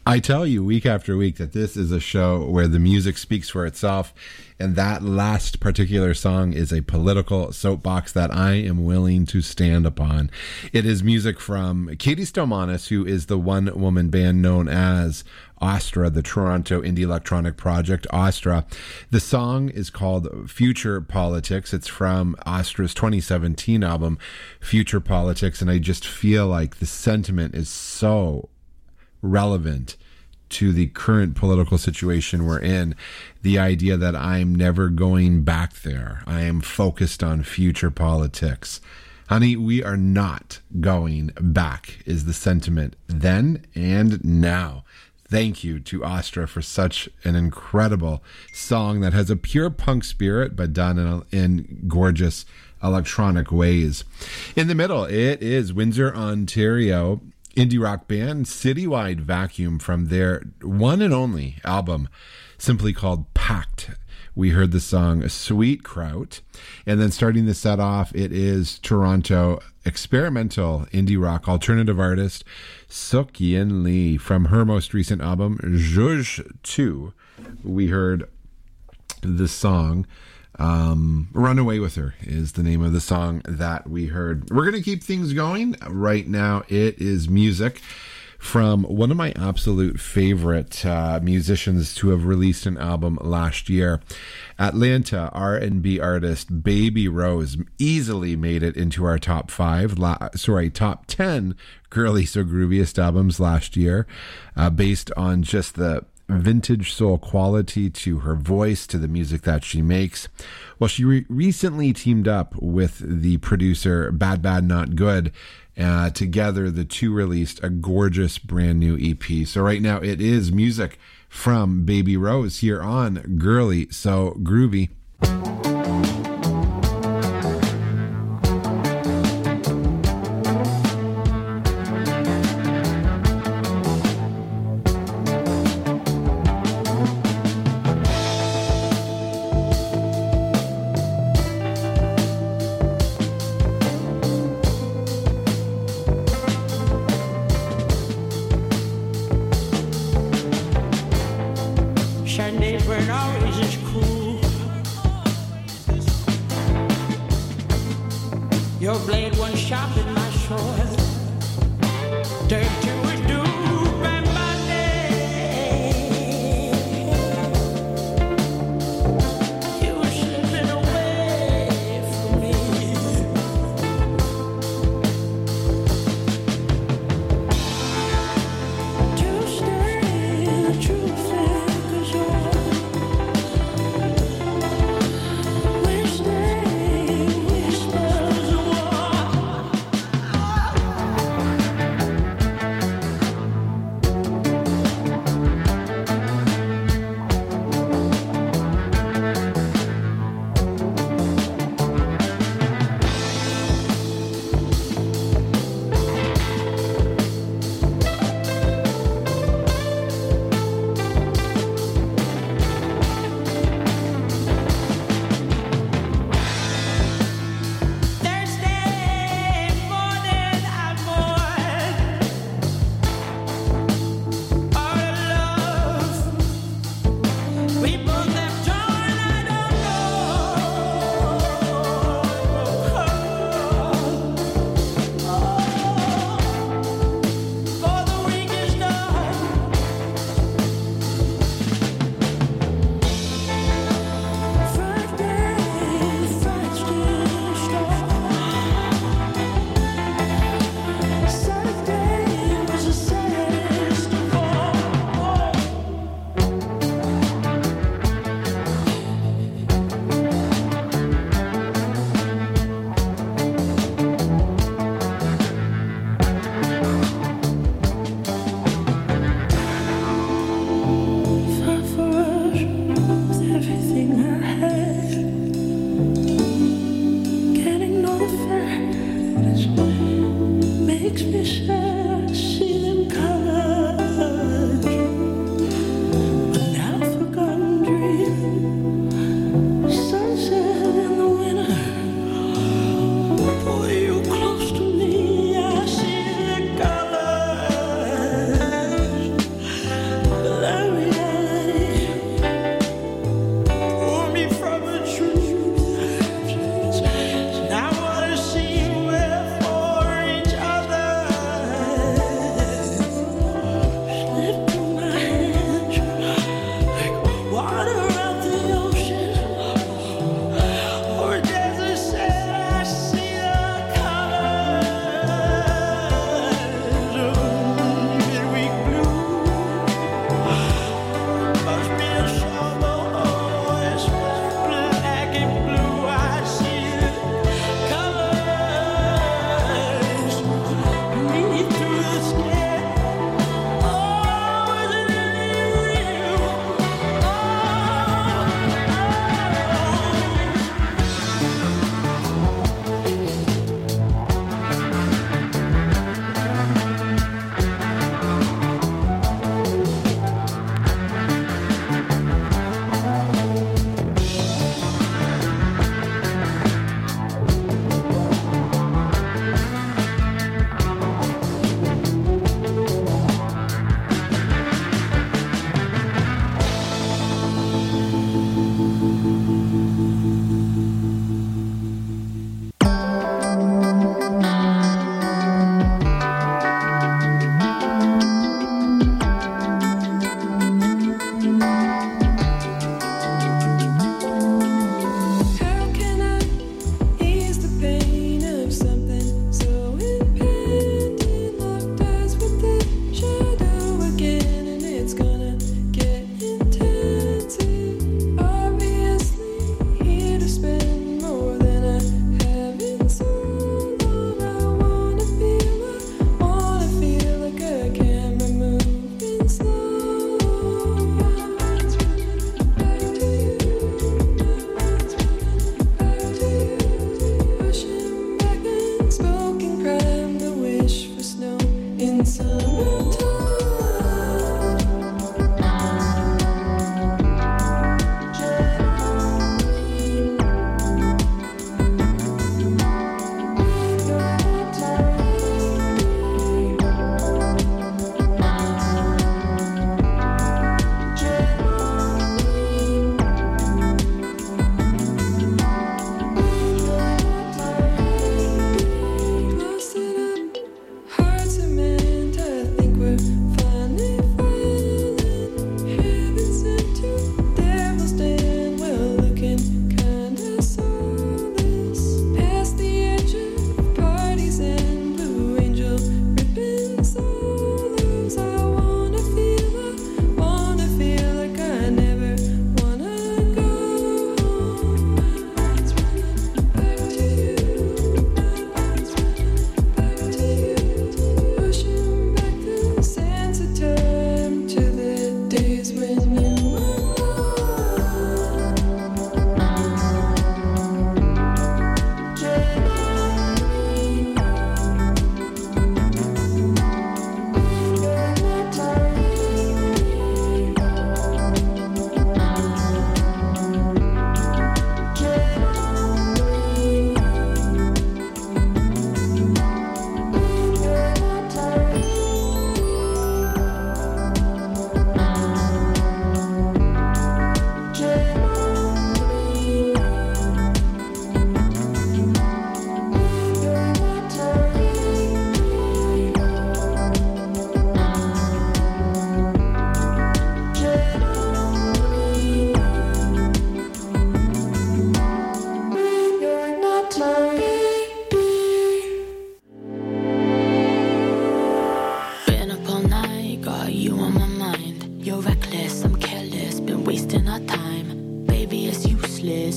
I tell you week after week that this is a show where the music speaks for itself, and that last particular song is a political soapbox that I am willing to stand upon. It is music from Katie Stelmanis, who is the one-woman band known as Astra, the Toronto indie electronic project Astra. The song is called Future Politics. It's from Astra's 2017 album, Future Politics, and I just feel like the sentiment is so relevant to the current political situation we're in. The idea that I'm never going back there. I am focused on future politics. Honey, we are not going back is the sentiment then and now. Thank you to Astra for such an incredible song that has a pure punk spirit, but done in gorgeous electronic ways. In the middle, it is Windsor, Ontario indie rock band Citywide Vacuum from their one and only album, simply called Pact. We heard the song Sweet Kraut. And then starting the set off, it is Toronto experimental indie rock alternative artist Suk Yin Lee from her most recent album, Zhuge 2. We heard the song Run Away With Her is the name of the song that we heard. We're going to keep things going. Right now, it is music from one of my absolute favorite musicians to have released an album last year. Atlanta R&B artist Baby Rose easily made it into our top 10 Girly So Grooviest albums last year, based on just the vintage soul quality to her voice, to the music that she makes. Well, she recently teamed up with the producer Bad Bad Not Good. Together, the two released a gorgeous brand new EP. So right now it is music from Baby Rose here on Girly So Groovy.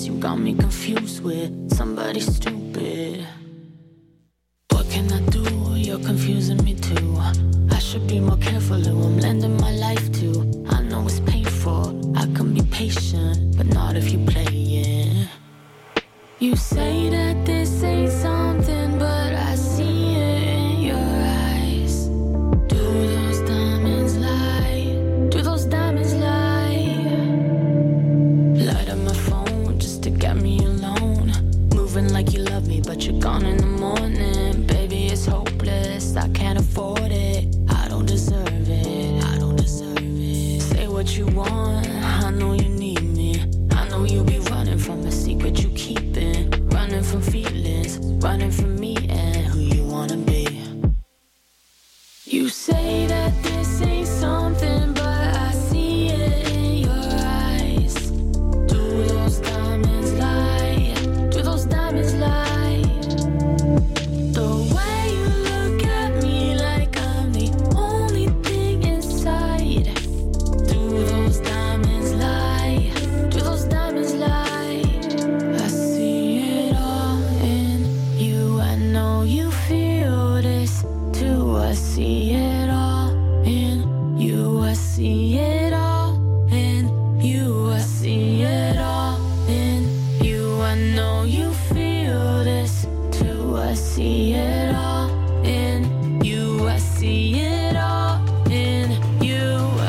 guess you got me confused with somebody stupid. What can I do? You're confusing me too. I should be more careful who I'm lending my life to. I know it's painful, I can be patient, but not if you play it. You say that this ain't something, but I see it in your eyes. Do those diamonds lie? Do those diamonds lie? Light up my phone just to get me alone. Moving like you love me, but you're gone in the morning. Baby, it's hopeless, I can't afford it. I don't deserve it, I don't deserve it. Say what you want, I know you need me. I know you'll be running from a secret you keeping. Running from feelings, running from me and who you wanna be. You say that this ain't something, but I see it in your eyes. Do those diamonds lie? Do those diamonds lie? The way you look at me like I'm the only thing inside. Do those diamonds lie? Do those diamonds lie? I see it all in you. I know you feel this too. I see it all in you. I see it all in you. I see it all in you. I know you feel this too. I see it all in you. I see it all in you.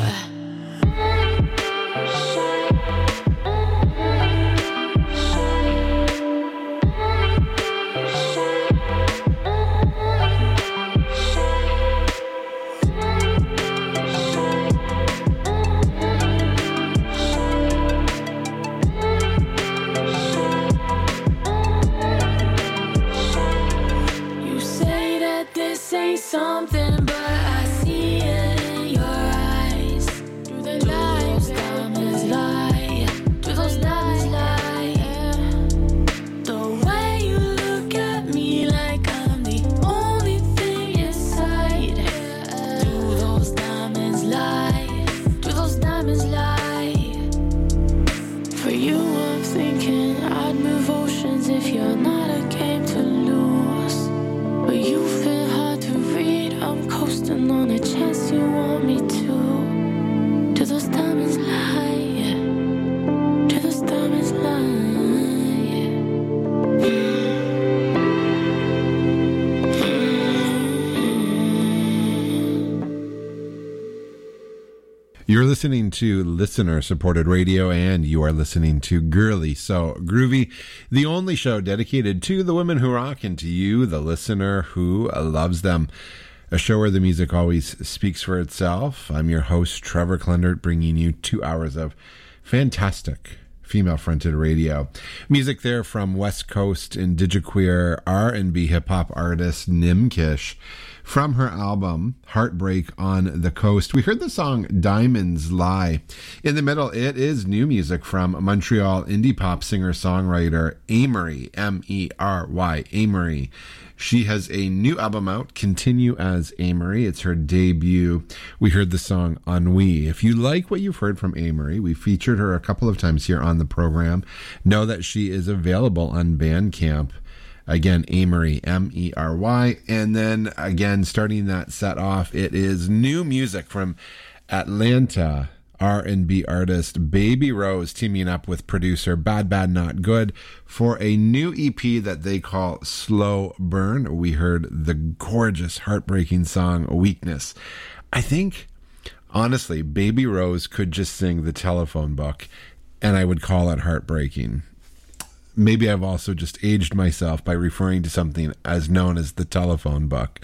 You say that this ain't something, but I see it in your eyes. Do those diamonds lie? Do those diamonds lie? The way you look at me like I'm the only thing inside. Do those diamonds lie? Do those diamonds lie? For you I'm thinking I'd move oceans if you're not a game to lose. But you've been hard to read, I'm coasting on a chance you want me to. Do those diamonds lie? Do those diamonds lie? You're listening to listener-supported radio, and you are listening to Girly So Groovy, the only show dedicated to the women who rock and to you, the listener who loves them. A show where the music always speaks for itself. I'm your host, Trevor Klendert, bringing you 2 hours of fantastic female-fronted radio. Music there from West Coast indigiqueer R&B hip-hop artist Nim Kish. From her album, Heartbreak on the Coast, we heard the song Diamonds Lie. In the middle, it is new music from Montreal indie pop singer-songwriter Amerie, M-E-R-Y, Amerie. She has a new album out, Continue as Amerie. It's her debut. We heard the song Ennui. If you like what you've heard from Amerie, we featured her a couple of times here on the program. Know that she is available on Bandcamp. Again, Amerie, M-E-R-Y. And then, again, starting that set off, it is new music from Atlanta R&B artist Baby Rose teaming up with producer Bad Bad Not Good for a new EP that they call Slow Burn. We heard the gorgeous, heartbreaking song Weakness. I think, honestly, Baby Rose could just sing The Telephone Book, and I would call it heartbreaking. Maybe I've also just aged myself by referring to something as known as The Telephone Book.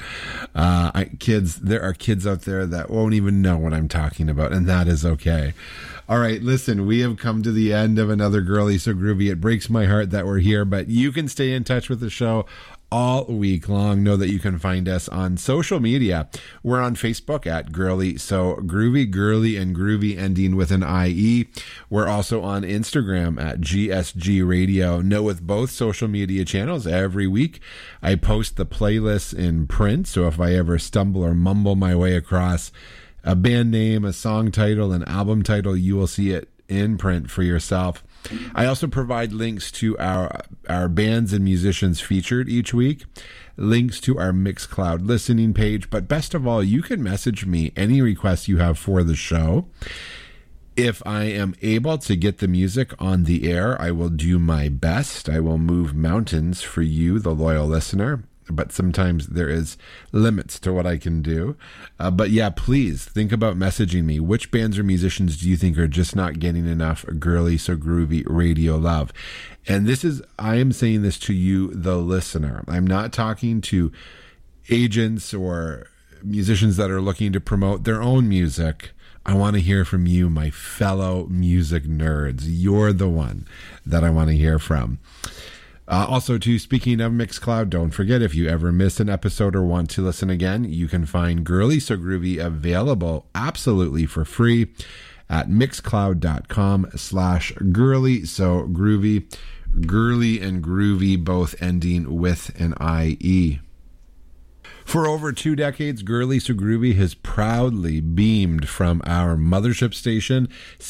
There are kids out there that won't even know what I'm talking about, and that is okay. All right, listen, we have come to the end of another Girly So Groovy. It breaks my heart that we're here, but you can stay in touch with the show all week long. Know that you can find us on social media. We're on Facebook at Girly So Groovy, Girly and Groovy ending with an IE. We're also on Instagram at GSG Radio. Know with both social media channels, every week I post the playlists in print, so if I ever stumble or mumble my way across a band name, a song title, an album title, you will see it in print for yourself. I also provide links to our bands and musicians featured each week, links to our Mixcloud listening page, but best of all, you can message me any requests you have for the show. If I am able to get the music on the air, I will do my best. I will move mountains for you, the loyal listener, but sometimes there is limits to what I can do. But yeah, please think about messaging me. Which bands or musicians do you think are just not getting enough girly so groovy radio love? And I am saying this to you, the listener. I'm not talking to agents or musicians that are looking to promote their own music. I want to hear from you, my fellow music nerds. You're the one that I want to hear from. Also, too, speaking of Mixcloud, don't forget, if you ever miss an episode or want to listen again, you can find Girly So Groovy available absolutely for free at mixcloud.com/girly so groovy. Girly and groovy both ending with an IE. For over 2 decades, Girly So Groovy has proudly beamed from our mothership station,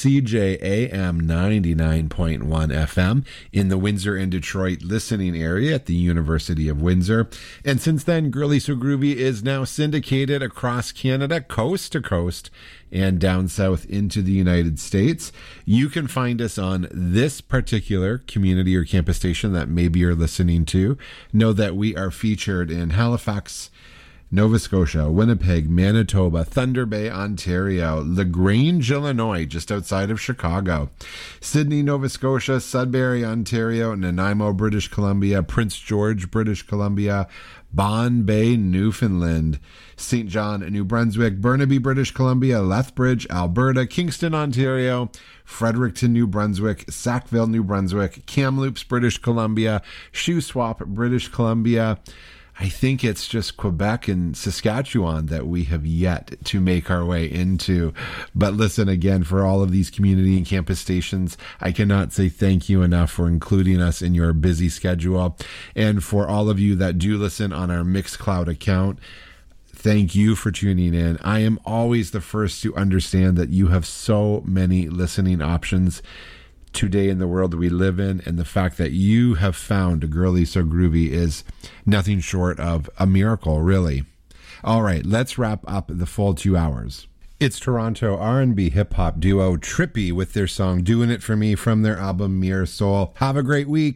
CJAM 99.1 FM, in the Windsor and Detroit listening area at the University of Windsor. And since then, Girly So Groovy is now syndicated across Canada, coast to coast, and down south into the United States. You can find us on this particular community or campus station that maybe you're listening to. Know that we are featured in Halifax, Nova Scotia, Winnipeg, Manitoba, Thunder Bay, Ontario, LaGrange, Illinois, just outside of Chicago, Sydney, Nova Scotia, Sudbury, Ontario, Nanaimo, British Columbia, Prince George, British Columbia, Bombay, Newfoundland, St. John, New Brunswick, Burnaby, British Columbia, Lethbridge, Alberta, Kingston, Ontario, Fredericton, New Brunswick, Sackville, New Brunswick, Kamloops, British Columbia, Shuswap, British Columbia. I think it's just Quebec and Saskatchewan that we have yet to make our way into. But listen, again, for all of these community and campus stations, I cannot say thank you enough for including us in your busy schedule. And for all of you that do listen on our Mixcloud account, thank you for tuning in. I am always the first to understand that you have so many listening options today in the world that we live in, and the fact that you have found Girly So Groovy is nothing short of a miracle, really. All right, let's wrap up the full 2 hours. It's Toronto R&B hip-hop duo Trippy with their song Doing It For Me from their album Mere Soul. Have a great week.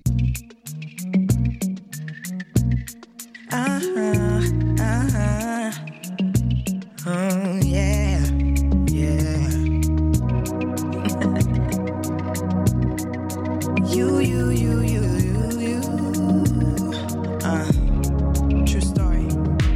Oh, yeah. True story.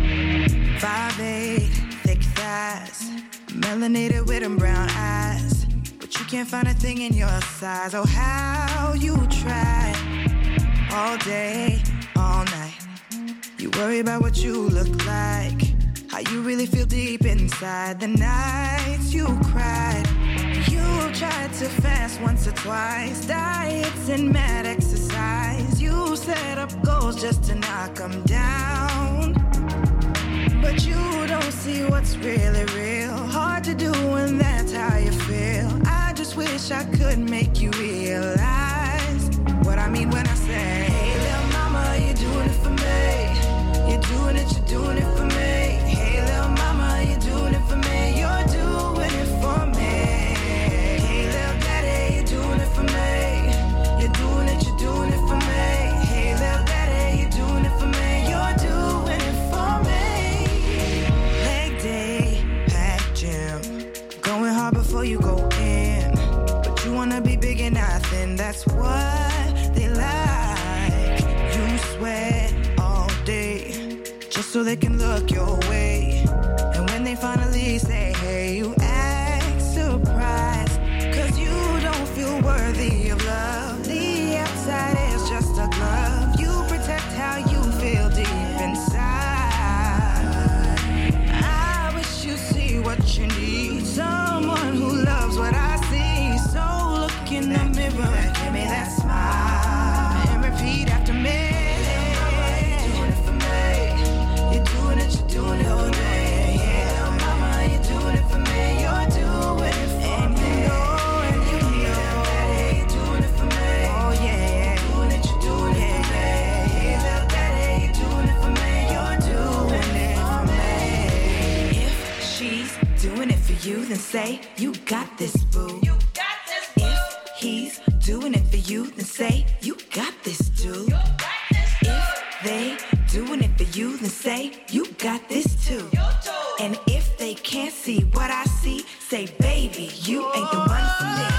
5'8", thick thighs, melanated with them brown eyes, but you can't find a thing in your size. Oh, how you try all day, all night. You worry about what you look like, how you really feel deep inside. The nights you cried, you tried to fast once or twice, diets and mad exercise. You set up goals just to knock them down, but you don't see what's really real. Hard to do when that's how you feel. I just wish I could make you realize what I mean when I say, hey little mama, you're doing it for me. You're doing it for me. Hey little mama, you're doing it for me. You're doing it for me. Hey little daddy, you're doing it for me. You're doing it for me. Hey little daddy, you're doing it for me. You're doing it for me. Leg day, pack gym, going hard before you go in, but you wanna be big and not thin. That's what they like. You sweat all day just so they can look your way, and when they finally say hey, you act surprised, cause you don't feel worthy of love. The outside is just a glove. You protect how you feel deep inside. I wish you see what you need, someone who loves what I see. So look in the mirror and give me that smile and repeat after me. You're doing it for me. You're doing it for me. Yeah, mama, you're doing say, you got this, boo. You got this, boo. If he's doing it for you, then say, you got this, dude. If they doing it for you, then say, you got this, too. And if they can't see what I see, say, baby, you ain't the one for me.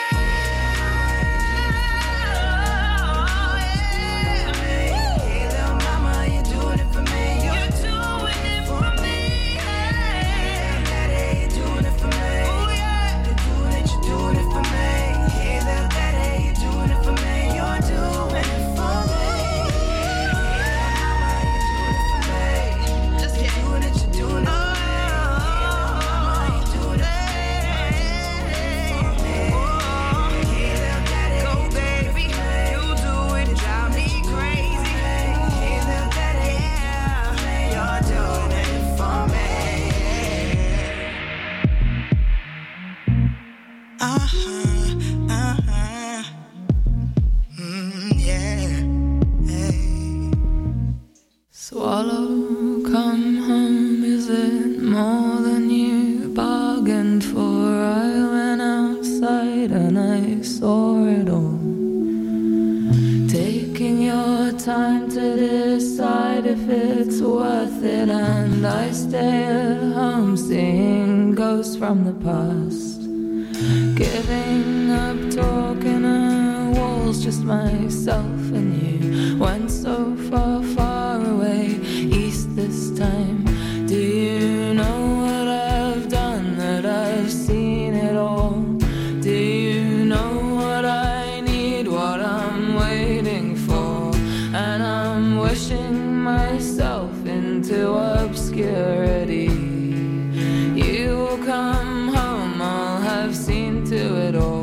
Swallow, come home, is it more than you bargained for? I went outside and I saw it all. Taking your time to decide if it's worth it, and I stay at home seeing ghosts from the past. Giving up talking to walls, just myself and you. Went so far, far away, east this time. Do you know what I've done, that I've seen it all? Do you know what I need, what I'm waiting for? And I'm wishing myself into obscurity. You will come home, I'll have seen to it all.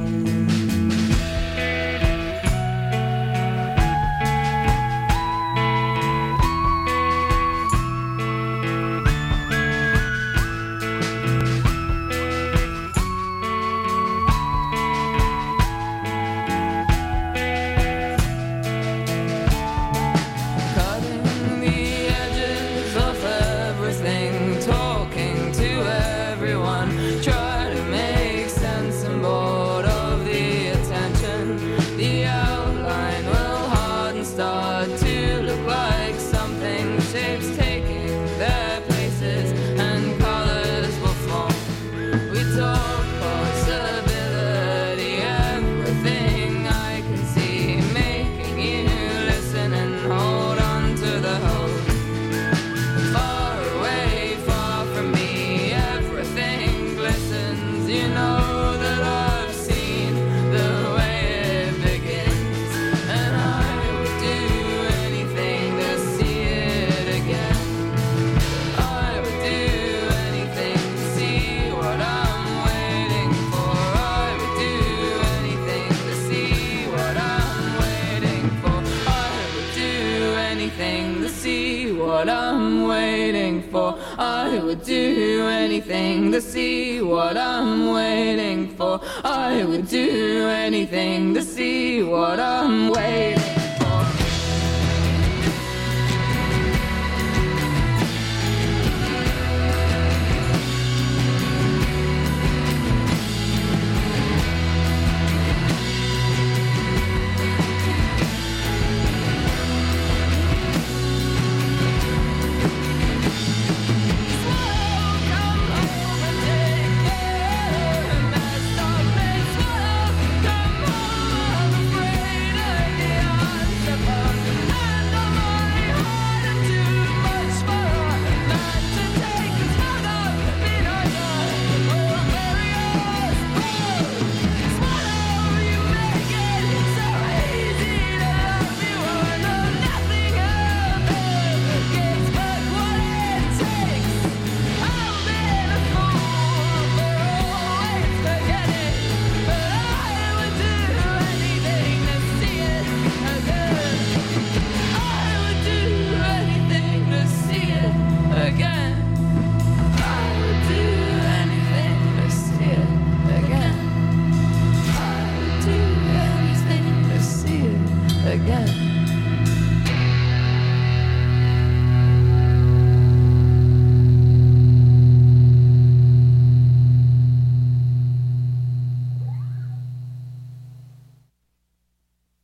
I would do anything to see what I'm waiting for. I would do anything to see what I'm waiting for. Again.